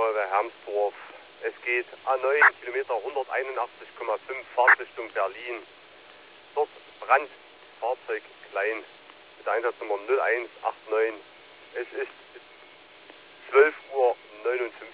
Feuerwehr Hermsdorf. Es geht A9, Kilometer 181,5, Fahrtrichtung Berlin. Dort brannt Fahrzeug klein mit der Einsatznummer 0189. Es ist 12:59 Uhr.